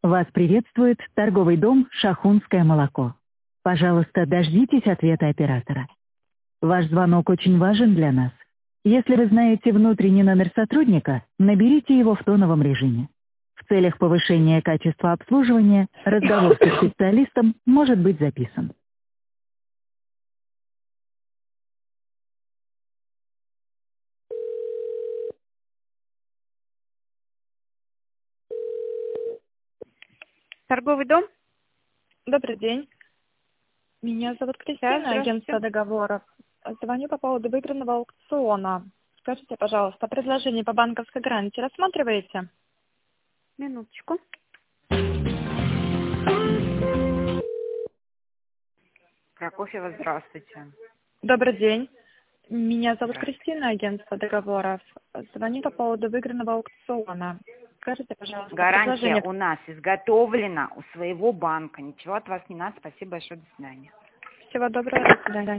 Вас приветствует торговый дом «Шахунское молоко». Пожалуйста, дождитесь ответа оператора. Ваш звонок очень важен для нас. Если вы знаете внутренний номер сотрудника, наберите его в тоновом режиме. В целях повышения качества обслуживания разговор со специалистом может быть записан. Торговый дом? Добрый день. Меня зовут Да, Кристина, здравствуйте. агентство договоров. Звоню по поводу выигранного аукциона. Скажите, пожалуйста, предложение по банковской гарантии рассматриваете? Минуточку. Прокофьева, здравствуйте. Добрый день. Меня зовут Здравствуйте. Кристина, агентство договоров. Звоню по поводу выигранного аукциона. Скажите, пожалуйста, Гарантия предложение... у нас изготовлена у своего банка. Ничего от вас не надо. Спасибо большое. До свидания. Всего доброго, до свидания.